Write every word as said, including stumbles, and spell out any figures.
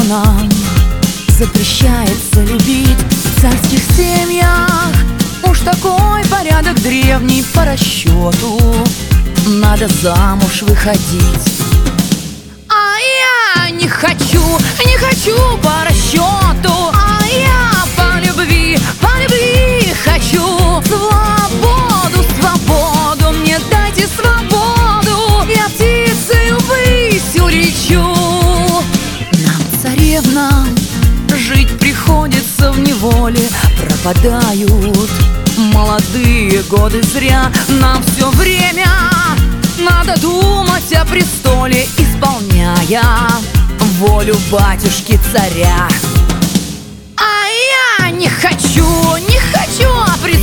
царевнам запрещается любить в царских семьях. Уж такой порядок древний по расчету. Надо замуж выходить. А я не хочу, не хочу по расчету, а я по любви, по любви хочу. Свободу, свободу, мне дайте свободу. Я птицей ввысь улечу. Нам, царевнам, жить приходится в неволе. Пропадают молодые годы зря. Нам все время надо думать о престоле, исполняя волю батюшки царя. А я не хочу, не хочу о престоле.